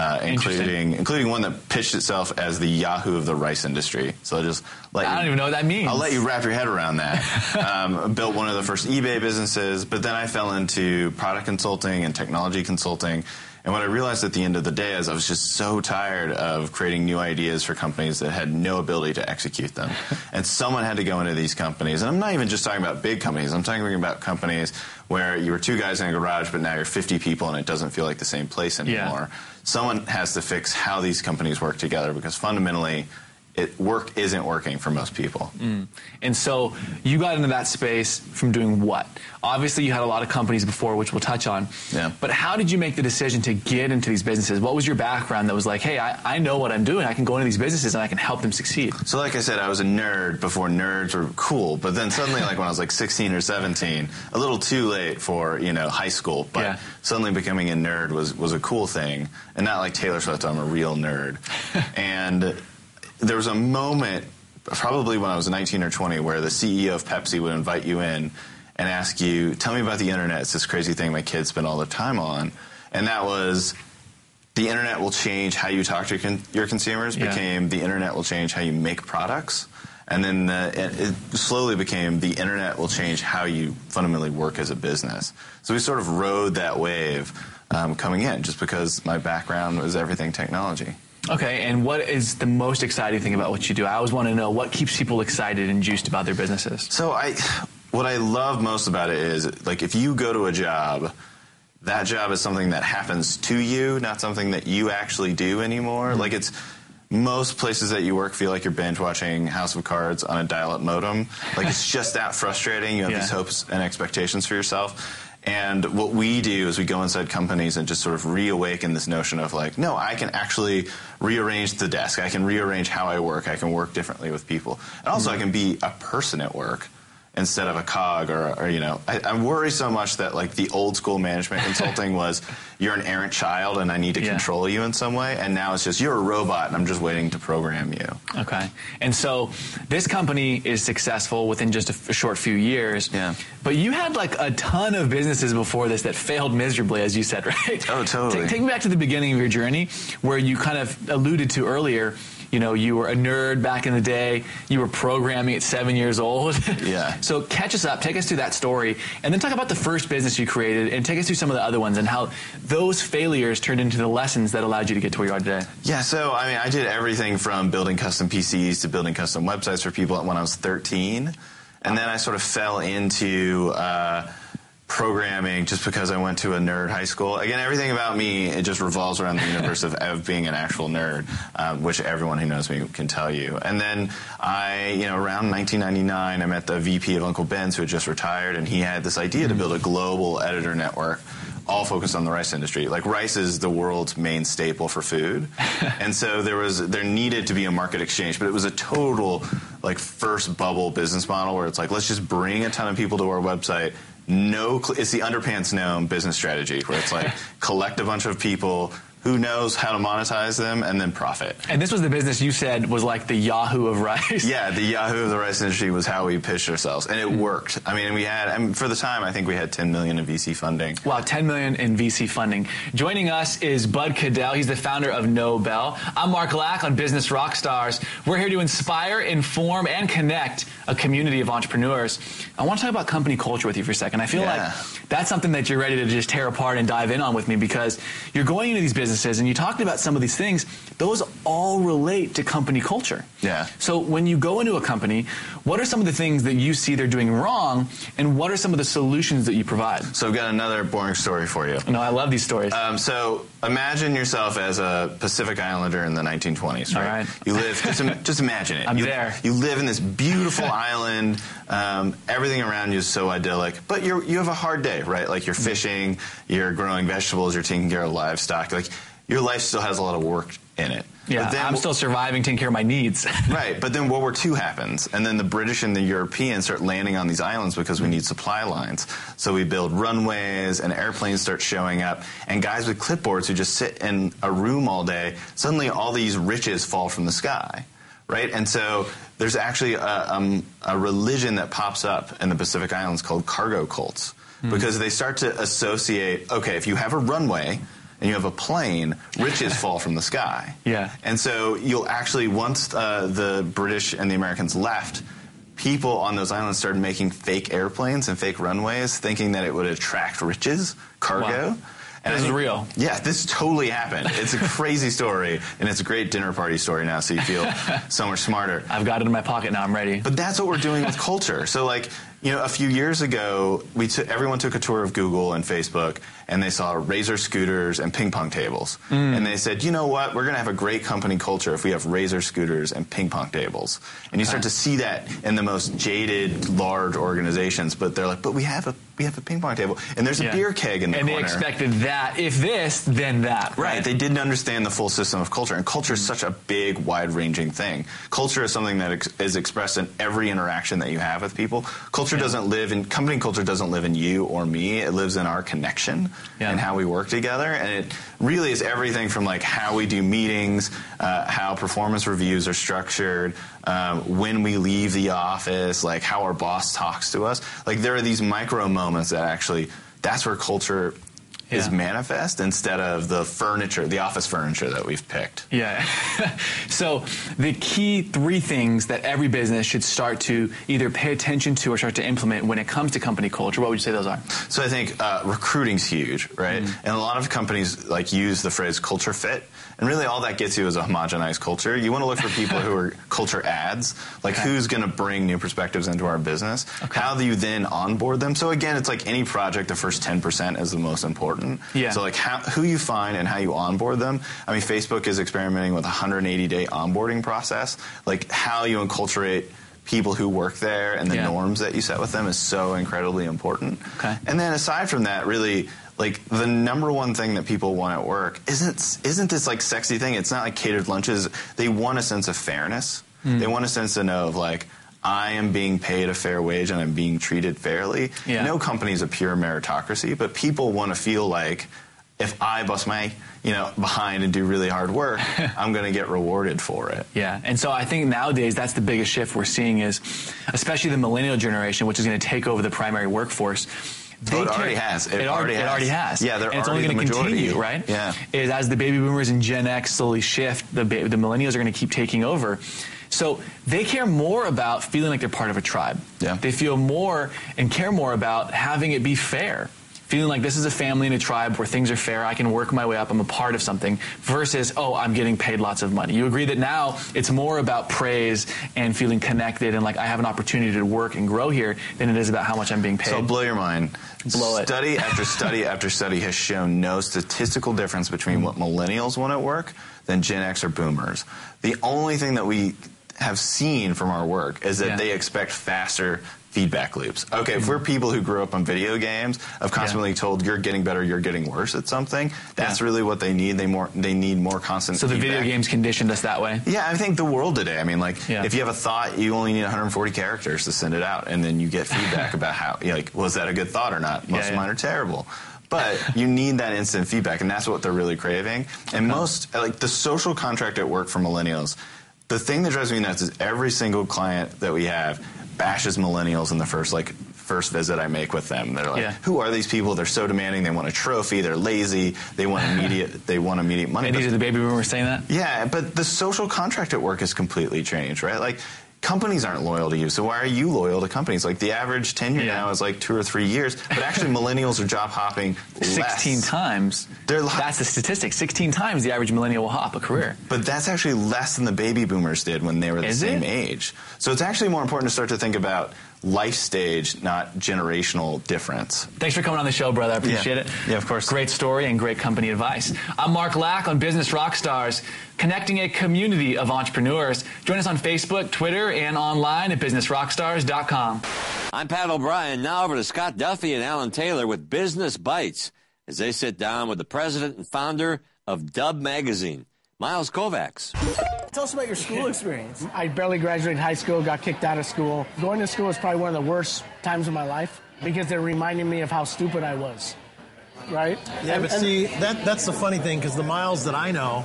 including one that pitched itself as the Yahoo of the rice industry. So I don't even know what that means. I'll let you wrap your head around that. Built one of the first eBay businesses, but then I fell into product consulting and technology consulting. And what I realized at the end of the day is I was just so tired of creating new ideas for companies that had no ability to execute them. And someone had to go into these companies. And I'm not even just talking about big companies. I'm talking about companies where you were 2 guys in a garage, but now you're 50 people and it doesn't feel like the same place anymore. Yeah. Someone has to fix how these companies work together because fundamentally work isn't working for most people. And so you got into that space from doing what? Obviously, you had a lot of companies before, which we'll touch on. Yeah. But how did you make the decision to get into these businesses? What was your background that was like, hey, I know what I'm doing. I can go into these businesses and I can help them succeed? So like I said, I was a nerd before nerds were cool. But then suddenly, like when I was like 16 or 17, a little too late for, high school. But suddenly becoming a nerd was a cool thing. And not like Taylor Swift, I'm a real nerd. And there was a moment, probably when I was 19 or 20, where the CEO of Pepsi would invite you in and ask you, tell me about the internet. It's this crazy thing my kids spend all their time on. And that was, the internet will change how you talk to your consumers, became the internet will change how you make products. And then it slowly became the internet will change how you fundamentally work as a business. So we sort of rode that wave coming in, just because my background was everything technology. Okay, and what is the most exciting thing about what you do? I always want to know what keeps people excited and juiced about their businesses. So what I love most about it is, like, if you go to a job, that job is something that happens to you, not something that you actually do anymore. Like, it's most places that you work feel like you're binge watching House of Cards on a dial-up modem. Like, it's just that frustrating. You have these hopes and expectations for yourself. And what we do is we go inside companies and just sort of reawaken this notion of like, no, I can actually rearrange the desk. I can rearrange how I work. I can work differently with people. And also I can be a person at work instead of a cog or I worry so much that like the old school management consulting was you're an errant child and I need to control you in some way. And now it's just you're a robot and I'm just waiting to program you. Okay. And so this company is successful within just a short few years. Yeah. But you had like a ton of businesses before this that failed miserably, as you said, right? Oh, totally. Take me back to the beginning of your journey where you kind of alluded to earlier, you were a nerd back in the day. You were programming at 7 years old. Yeah. So catch us up. Take us through that story. And then talk about the first business you created and take us through some of the other ones and how those failures turned into the lessons that allowed you to get to where you are today. Yeah, so, I did everything from building custom PCs to building custom websites for people when I was 13. And then I sort of fell into programming just because I went to a nerd high school. Again, everything about me, it just revolves around the universe of being an actual nerd, which everyone who knows me can tell you. And then around 1999, I met the VP of Uncle Ben's who had just retired, and he had this idea to build a global editor network all focused on the rice industry. Like, rice is the world's main staple for food. And so there needed to be a market exchange, but it was a total, like, first bubble business model where it's like, let's just bring a ton of people to our website. It's the underpants gnome business strategy where it's like collect a bunch of people who knows how to monetize them and then profit. And this was the business you said was like the Yahoo of rice. Yeah, the Yahoo of the rice industry was how we pitched ourselves, and it worked. I mean, for the time, I think we had $10 million in VC funding. Wow, $10 million in VC funding. Joining us is Bud Cadell. He's the founder of Nobel. I'm Mark Lack on Business Rockstars. We're here to inspire, inform, and connect a community of entrepreneurs. I want to talk about company culture with you for a second. I feel like that's something that you're ready to just tear apart and dive in on with me, because you're going into these businesses and you're talking about some of these things. Those all relate to company culture. Yeah. So when you go into a company, what are some of the things that you see they're doing wrong, and what are some of the solutions that you provide? So I've got another boring story for you. No, I love these stories. So imagine yourself as a Pacific Islander in the 1920s, right? All right. You live, just imagine it. I'm there. You live in this beautiful island. Everything around you is so idyllic, but you have a hard day, right? Like you're fishing, you're growing vegetables, you're taking care of livestock. Like your life still has a lot of work in it. Yeah, but then, I'm still surviving, taking care of my needs. Right, but then World War II happens, and then the British and the Europeans start landing on these islands because we need supply lines. So we build runways, and airplanes start showing up, and guys with clipboards who just sit in a room all day, suddenly all these riches fall from the sky, right? And so there's actually a religion that pops up in the Pacific Islands called cargo cults, because they start to associate, okay, if you have a runway and you have a plane, riches fall from the sky. Yeah. And so you'll actually, once the British and the Americans left, people on those islands started making fake airplanes and fake runways, thinking that it would attract riches, cargo. Wow. And this is real. Yeah, this totally happened. It's a crazy story, and it's a great dinner party story now, so you feel so much smarter. I've got it in my pocket now. I'm ready. But that's what we're doing with culture. So, like, you know, a few years ago, everyone took a tour of Google and Facebook, and they saw Razor scooters and ping pong tables. And they said, you know what, we're going to have a great company culture if we have Razor scooters and ping pong tables. And you start to see that in the most jaded, large organizations, but they're like, but we have a ping pong table, and there's a beer keg in the corner. And they expected that. If this, then that. Right. They didn't understand the full system of culture, and culture is such a big, wide-ranging thing. Culture is something that is expressed in every interaction that you have with people. Culture doesn't live in, company culture doesn't live in you or me. It lives in our connection and how we work together, and it really is everything from like how we do meetings, how performance reviews are structured, when we leave the office, like how our boss talks to us. Like there are these micro moments that actually, that's where culture is manifest instead of the furniture, the office furniture that we've picked. Yeah. So the key 3 things that every business should start to either pay attention to or start to implement when it comes to company culture, what would you say those are? So I think recruiting's huge, right? And a lot of companies like use the phrase culture fit. And really all that gets you is a homogenized culture. You want to look for people who are culture adds, like who's going to bring new perspectives into our business. How do you then onboard them? So again, it's like any project, the first 10% is the most important. Yeah. So like who you find and how you onboard them. I mean, Facebook is experimenting with a 180-day onboarding process. Like how you enculturate people who work there and the norms that you set with them is so incredibly important. And then aside from that, really, like the number one thing that people want at work isn't this like sexy thing. It's not like catered lunches. They want a sense of fairness. They want a sense to know of like, I am being paid a fair wage and I'm being treated fairly. No company is a pure meritocracy, but people want to feel like if I bust my behind and do really hard work, I'm going to get rewarded for it. Yeah, and so I think nowadays that's the biggest shift we're seeing is, especially the millennial generation, which is going to take over the primary workforce. It already has. It already has. Yeah, and it's only going to continue, right? Yeah. Is as the baby boomers and Gen X slowly shift, the millennials are going to keep taking over. So they care more about feeling like they're part of a tribe. Yeah. They feel more and care more about having it be fair. Feeling like this is a family and a tribe where things are fair, I can work my way up, I'm a part of something, versus, oh, I'm getting paid lots of money. You agree that now it's more about praise and feeling connected and like I have an opportunity to work and grow here than it is about how much I'm being paid. So blow your mind. Blow it. Study after study after study has shown no statistical difference between what millennials want at work than Gen X or boomers. The only thing that we have seen from our work is that they expect faster feedback loops. Okay, if we're people who grew up on video games, of constantly told you're getting better, you're getting worse at something, that's really what they need. They need more constant feedback. So the video games conditioned us that way? Yeah, I think the world today, I mean, like, if you have a thought, you only need 140 characters to send it out, and then you get feedback about how, like, was that a good thought or not? Most of mine are terrible. But you need that instant feedback, and that's what they're really craving. And most, like the social contract at work for millennials, the thing that drives me nuts is every single client that we have bashes millennials in the first visit I make with them. They're like, who are these people? They're so demanding. They want a trophy. They're lazy. They want immediate money. And these are the baby boomers saying that? Yeah, but the social contract at work has completely changed, right? Like, companies aren't loyal to you, so why are you loyal to companies? Like, the average tenure now is like 2 or 3 years, but actually millennials are job hopping 16 times. That's the statistic. 16 times the average millennial will hop a career. But that's actually less than the baby boomers did when they were the same age. So it's actually more important to start to think about life stage, not generational difference. Thanks for coming on the show, brother. I appreciate it. Yeah, of course. Great story and great company advice. I'm Mark Lack on Business Rockstars, connecting a community of entrepreneurs. Join us on Facebook, Twitter, and online at businessrockstars.com. I'm Pat O'Brien. Now over to Scott Duffy and Alan Taylor with Business Bites as they sit down with the president and founder of Dub Magazine, Miles Kovacs. Tell us about your school experience. I barely graduated high school, got kicked out of school. Going to school was probably one of the worst times of my life because it reminded me of how stupid I was, right? Yeah, but see, that's the funny thing, because the Miles that I know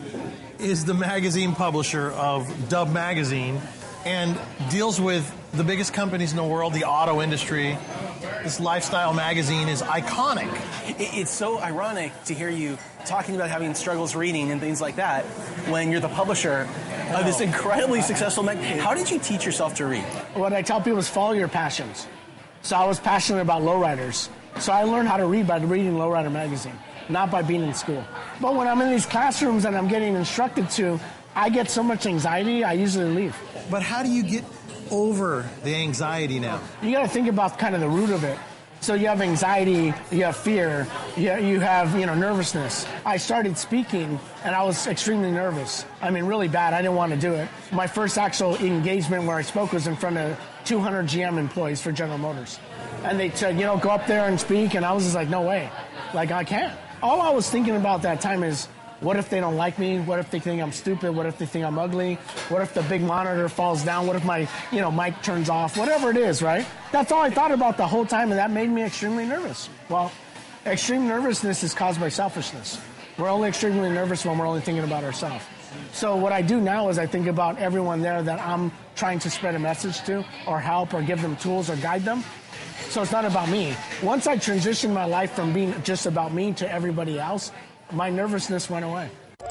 is the magazine publisher of Dub Magazine and deals with the biggest companies in the world, the auto industry. This lifestyle magazine is iconic. It's so ironic to hear you talking about having struggles reading and things like that when you're the publisher of this incredibly successful magazine. How did you teach yourself to read? What I tell people is follow your passions. So I was passionate about lowriders. So I learned how to read by reading Lowrider magazine, not by being in school. But when I'm in these classrooms and I'm getting instructed to, I get so much anxiety, I usually leave. But how do you get over the anxiety now? You got to think about kind of the root of it. So you have anxiety, you have fear, you have nervousness. I started speaking and I was extremely nervous. I mean, really bad. I didn't want to do it. My first actual engagement where I spoke was in front of 200 GM employees for General Motors. And they said, go up there and speak. And I was just like, no way. Like, I can't. All I was thinking about that time is, what if they don't like me? What if they think I'm stupid? What if they think I'm ugly? What if the big monitor falls down? What if my, mic turns off? Whatever it is, right? That's all I thought about the whole time, and that made me extremely nervous. Well, extreme nervousness is caused by selfishness. We're only extremely nervous when we're only thinking about ourselves. So what I do now is I think about everyone there that I'm trying to spread a message to or help or give them tools or guide them. So it's not about me. Once I transitioned my life from being just about me to everybody else, my nervousness went away.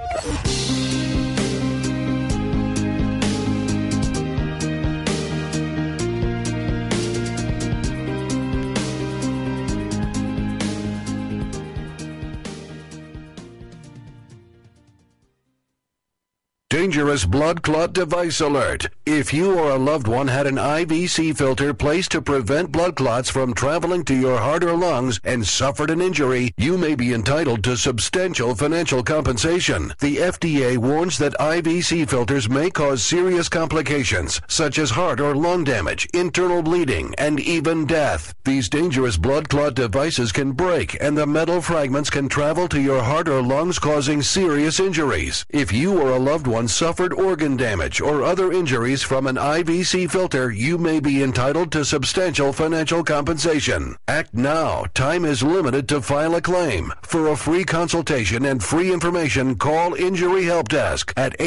Dangerous blood clot device alert. If you or a loved one had an IVC filter placed to prevent blood clots from traveling to your heart or lungs and suffered an injury, you may be entitled to substantial financial compensation. The FDA warns that IVC filters may cause serious complications, such as heart or lung damage, internal bleeding, and even death. These dangerous blood clot devices can break, and the metal fragments can travel to your heart or lungs, causing serious injuries. If you or a loved one suffered organ damage or other injuries from an IVC filter, you may be entitled to substantial financial compensation. Act now. Time is limited to file a claim. For a free consultation and free information, call Injury Help Desk at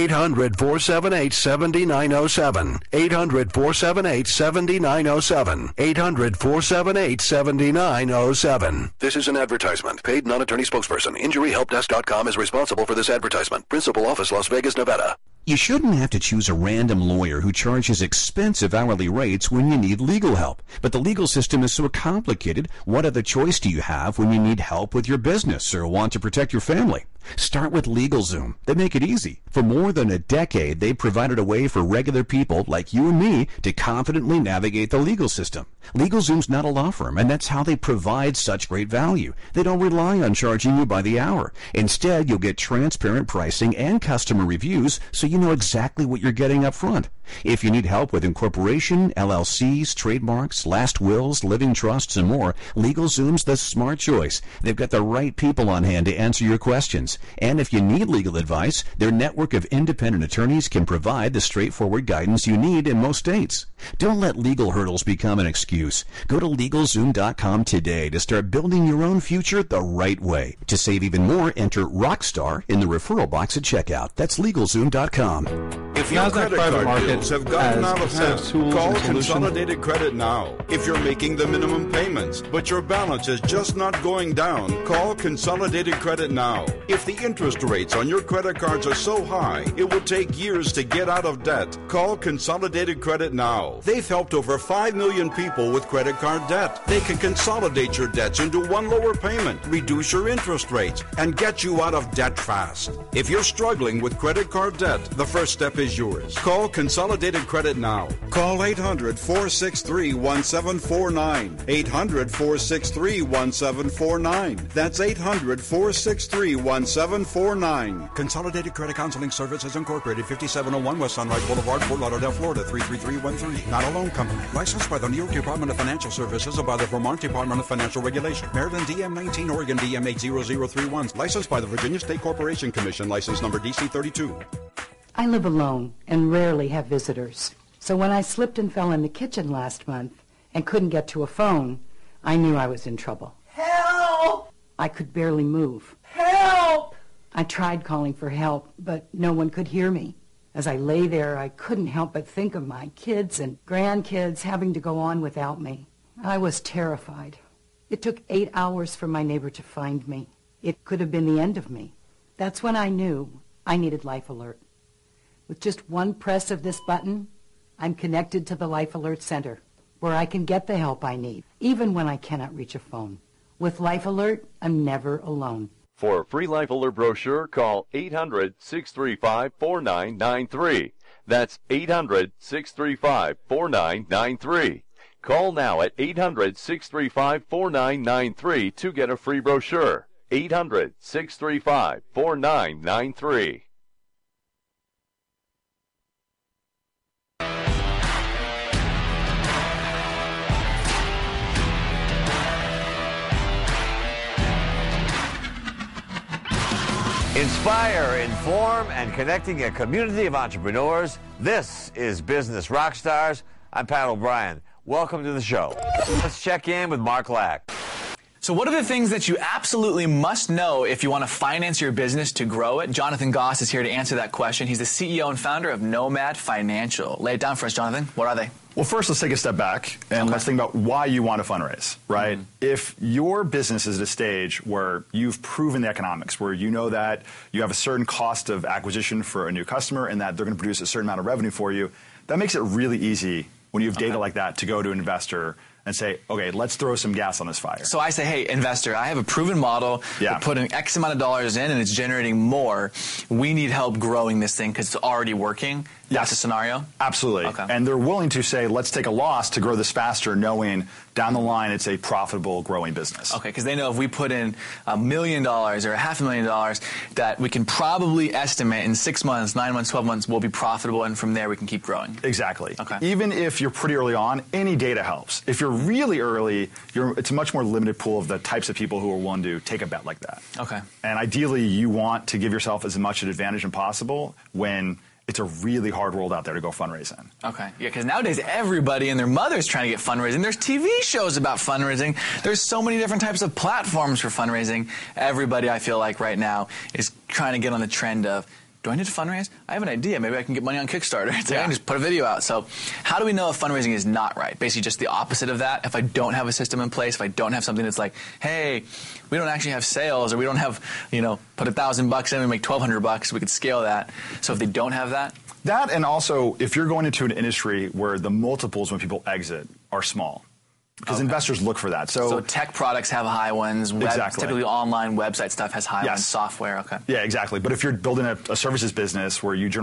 800-478-7907. 800-478-7907. 800-478-7907. This is an advertisement. Paid non-attorney spokesperson. InjuryHelpDesk.com is responsible for this advertisement. Principal office, Las Vegas, Nevada. You shouldn't have to choose a random lawyer who charges expensive hourly rates when you need legal help. But the legal system is so complicated, what other choice do you have when you need help with your business or want to protect your family? Start with LegalZoom. They make it easy. For more than a decade, they've provided a way for regular people like you and me to confidently navigate the legal system. LegalZoom's not a law firm, and that's how they provide such great value. They don't rely on charging you by the hour. Instead, you'll get transparent pricing and customer reviews so you know exactly what you're getting up front. If you need help with incorporation, LLCs, trademarks, last wills, living trusts, and more, LegalZoom's the smart choice. They've got the right people on hand to answer your questions. questions. And if you need legal advice, their network of independent attorneys can provide the straightforward guidance you need in most states. Don't let legal hurdles become an excuse. Go to LegalZoom.com today to start building your own future the right way. To save even more, enter Rockstar in the referral box at checkout. That's LegalZoom.com. If your credit card bills have gotten out of hand, call Consolidated Credit now. If you're making the minimum payments, but your balance is just not going down, call Consolidated Credit now. If the interest rates on your credit cards are so high, it will take years to get out of debt, call Consolidated Credit now. They've helped over 5 million people with credit card debt. They can consolidate your debts into one lower payment, reduce your interest rates, and get you out of debt fast. If you're struggling with credit card debt, the first step is yours. Call Consolidated Credit now. Call 800-463-1749. 800-463-1749. That's 800-463-1749. Consolidated Credit Counseling Services Incorporated, 5701 West Sunrise Boulevard, Fort Lauderdale, Florida, 33313. Not a loan company. Licensed by the New York Department of Financial Services or by the Vermont Department of Financial Regulation. Maryland DM 19, Oregon DM 80031. Licensed by the Virginia State Corporation Commission. License number DC 32. I live alone and rarely have visitors. So when I slipped and fell in the kitchen last month and couldn't get to a phone, I knew I was in trouble. Help! I could barely move. Help! I tried calling for help, but no one could hear me. As I lay there, I couldn't help but think of my kids and grandkids having to go on without me. I was terrified. It took 8 hours for my neighbor to find me. It could have been the end of me. That's when I knew I needed Life Alert. With just one press of this button, I'm connected to the Life Alert Center, where I can get the help I need, even when I cannot reach a phone. With Life Alert, I'm never alone. For a free Life Alert brochure, call 800-635-4993. That's 800-635-4993. Call now at 800-635-4993 to get a free brochure. 800-635-4993. Inspire, inform, and connecting a community of entrepreneurs. This is Business Rockstars. I'm Pat O'Brien. Welcome to the show. Let's check in with Mark Lack. So what are the things that you absolutely must know if you want to finance your business to grow it? Jonathan Goss is here to answer that question. He's the CEO and founder of Nomad Financial. Lay it down for us, Jonathan. What are they? Well, first, let's take a step back and let's think about why you want to fundraise, right? Mm-hmm. If your business is at a stage where you've proven the economics, where you know that you have a certain cost of acquisition for a new customer and that they're going to produce a certain amount of revenue for you, that makes it really easy when you have data like that to go to an investor and say, okay, let's throw some gas on this fire. So I say, hey, investor, I have a proven model. We're putting X amount of dollars in and it's generating more. We need help growing this thing because it's already working. That's a scenario? Absolutely. Okay. And they're willing to say, let's take a loss to grow this faster, knowing down the line it's a profitable, growing business. Okay, because they know if we put in $1 million or $500,000 that we can probably estimate in 6 months, 9 months, 12 months, we'll be profitable, and from there we can keep growing. Exactly. Okay. Even if you're pretty early on, any data helps. If you're really early, it's a much more limited pool of the types of people who are willing to take a bet like that. Okay. And ideally, you want to give yourself as much an advantage as possible when it's a really hard world out there to go fundraising. Okay. Yeah, because nowadays everybody and their mother's trying to get fundraising. There's TV shows about fundraising. There's so many different types of platforms for fundraising. Everybody, I feel like right now, is trying to get on the trend of, do I need to fundraise? I have an idea. Maybe I can get money on Kickstarter. I can just put a video out. So how do we know if fundraising is not right? Basically just the opposite of that. If I don't have a system in place, if I don't have something that's like, hey, we don't actually have sales, or we don't have, put $1,000 in and make $1,200, we could scale that. So if they don't have that? That, and also if you're going into an industry where the multiples when people exit are small. Because investors look for that. So tech products have high ones. Typically online website stuff has high ones. Software, okay. Yeah, exactly. But if you're building a services business where you generally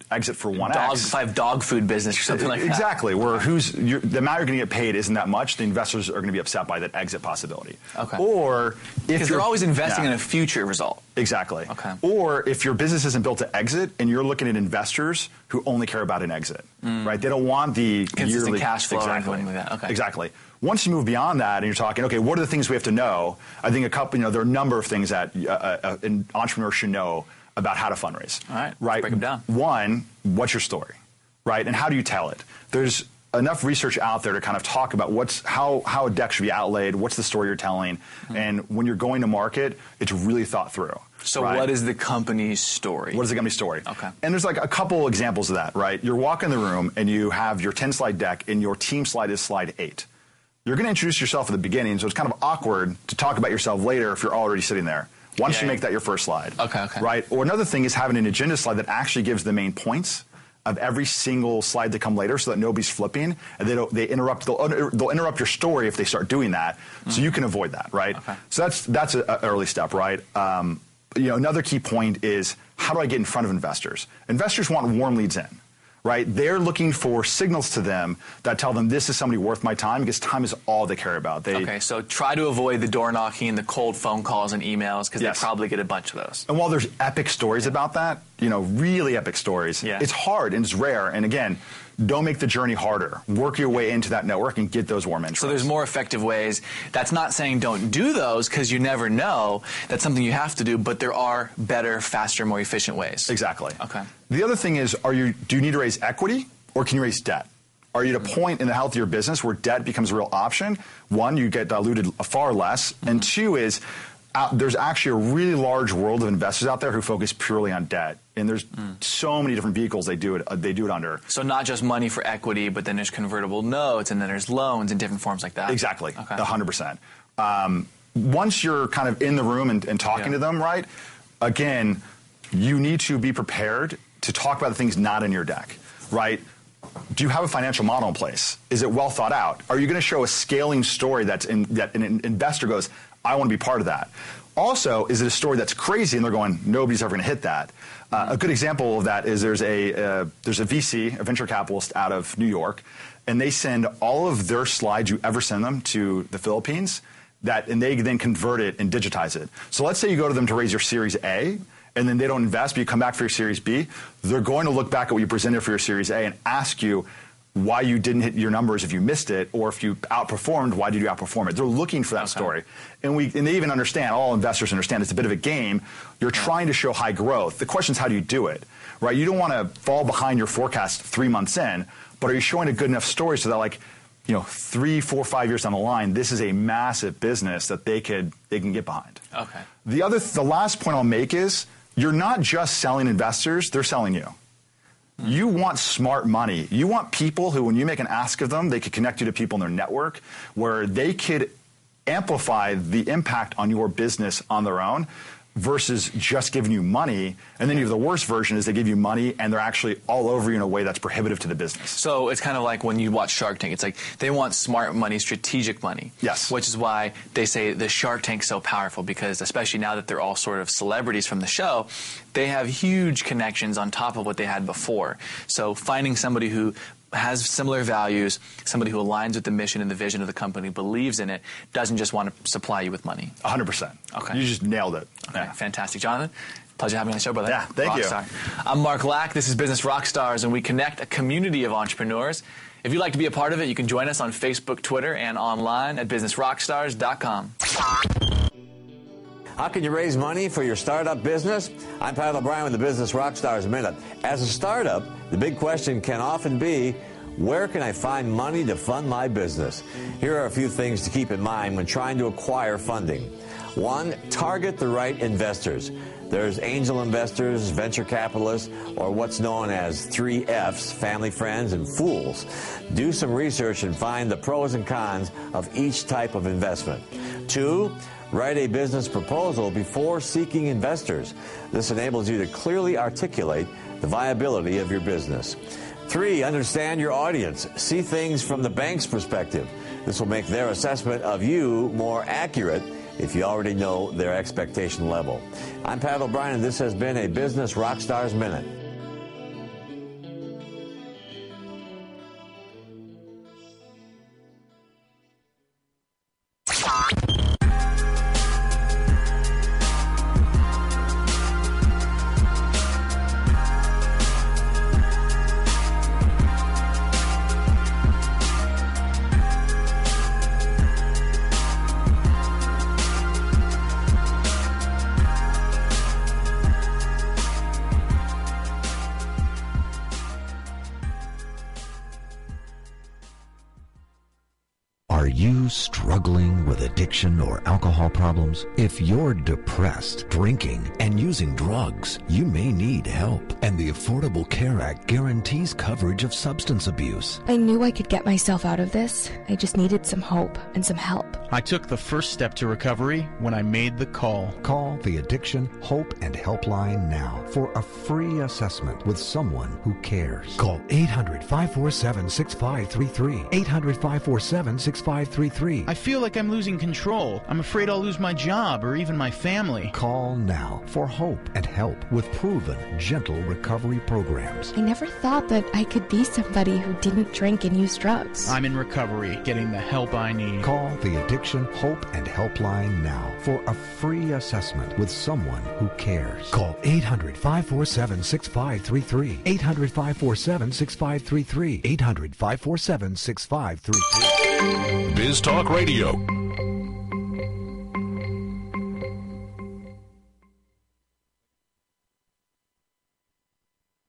exit for 1x. If I have dog food business or something like that. Exactly, where the amount you're going to get paid isn't that much, the investors are going to be upset by that exit possibility. Okay. Or if they're always investing in a future result. Exactly. Okay. Or if your business isn't built to exit and you're looking at investors who only care about an exit, right? They don't want the consistent yearly cash flow exactly. or anything like that. Okay. Exactly. Once you move beyond that and you're talking, okay, what are the things we have to know? I think there are a number of things that an entrepreneur should know about how to fundraise. All right. Right. Break them down. One, what's your story, right? And how do you tell it? There's enough research out there to kind of talk about how a deck should be outlaid, what's the story you're telling, and when you're going to market, it's really thought through. So right? What is the company's story? What is the company's story? Okay. And there's like a couple examples of that, right? You're walking in the room and you have your 10-slide deck and your team slide is slide 8. You're going to introduce yourself at the beginning, so it's kind of awkward to talk about yourself later if you're already sitting there. Why don't you make that your first slide? Okay. Right? Or another thing is having an agenda slide that actually gives the main points of every single slide to come later so that nobody's flipping and they'll interrupt your story if they start doing that. So you can avoid that, right? Okay. So that's an early step, right? Another key point is how do I get in front of investors? Investors want warm leads in. Right? They're looking for signals to them that tell them this is somebody worth my time because time is all they care about. Okay, so try to avoid the door knocking and the cold phone calls and emails because they probably get a bunch of those. And while there's epic stories about that, really epic stories, it's hard and it's rare. And again, don't make the journey harder. Work your way into that network and get those warm intros. So there's more effective ways. That's not saying don't do those because you never know. That's something you have to do, but there are better, faster, more efficient ways. Exactly. Okay. The other thing is, do you need to raise equity or can you raise debt? Are you at a point in the health of your business where debt becomes a real option? One, you get diluted far less. And two is, there's actually a really large world of investors out there who focus purely on debt, and there's so many different vehicles they do it under. So not just money for equity, but then there's convertible notes, and then there's loans in different forms like that. Exactly, okay. 100%. Once you're kind of in the room and talking to them, right? Again, you need to be prepared to talk about the things not in your deck, right? Do you have a financial model in place? Is it well thought out? Are you going to show a scaling story that an investor goes, I want to be part of that? Also, is it a story that's crazy and they're going, nobody's ever going to hit that? A good example of that is there's a VC, a venture capitalist out of New York, and they send all of their slides you ever send them to the Philippines, and they then convert it and digitize it. So let's say you go to them to raise your Series A, and then they don't invest, but you come back for your Series B, they're going to look back at what you presented for your Series A and ask you why you didn't hit your numbers if you missed it, or if you outperformed, why did you outperform it? They're looking for that story. And they even understand, all investors understand, it's a bit of a game. You're trying to show high growth. The question is, how do you do it? Right? You don't want to fall behind your forecast 3 months in, but are you showing a good enough story so that 3, 4, 5 years down the line, this is a massive business that they can get behind. Okay. The last point I'll make is, you're not just selling investors, they're selling you. You want smart money. You want people who, when you make an ask of them, they could connect you to people in their network where they could amplify the impact on your business on their own versus just giving you money. And then you have the worst version is they give you money and they're actually all over you in a way that's prohibitive to the business. So it's kind of like when you watch Shark Tank. It's like they want smart money, strategic money. Yes. Which is why they say the Shark Tank's so powerful, because especially now that they're all sort of celebrities from the show, they have huge connections on top of what they had before. So finding somebody who has similar values, somebody who aligns with the mission and the vision of the company, believes in it, doesn't just want to supply you with money. 100%. Okay. You just nailed it. Okay, yeah. Fantastic. Jonathan, pleasure having you on the show, brother. Yeah, thank you. I'm Mark Lack. This is Business Rockstars, and we connect a community of entrepreneurs. If you'd like to be a part of it, you can join us on Facebook, Twitter, and online at businessrockstars.com. How can you raise money for your startup business? I'm Pat O'Brien with the Business Rockstars Minute. As a startup, the big question can often be, where can I find money to fund my business? Here are a few things to keep in mind when trying to acquire funding. 1, target the right investors. There's angel investors, venture capitalists, or what's known as 3 Fs, family, friends, and fools. Do some research and find the pros and cons of each type of investment. 2, write a business proposal before seeking investors. This enables you to clearly articulate the viability of your business. 3, understand your audience. See things from the bank's perspective. This will make their assessment of you more accurate if you already know their expectation level. I'm Pat O'Brien, and this has been a Business Rockstars Minute. Are you struggling with addiction or alcohol problems? If you're depressed, drinking, and using drugs, you may need help. And the Affordable Care Act guarantees coverage of substance abuse. I knew I could get myself out of this. I just needed some hope and some help. I took the first step to recovery when I made the call. Call the Addiction Hope and Helpline now for a free assessment with someone who cares. Call 800-547-6533. 800-547-6533. I feel like I'm losing control. I'm afraid I'll lose my job or even my family. Call now for hope and help with proven, gentle recovery programs. I never thought that I could be somebody who didn't drink and use drugs. I'm in recovery, getting the help I need. Call the Addiction Hope and Helpline now for a free assessment with someone who cares. Call 800-547-6533. 800-547-6533. 800-547-6533. Biz Talk Radio.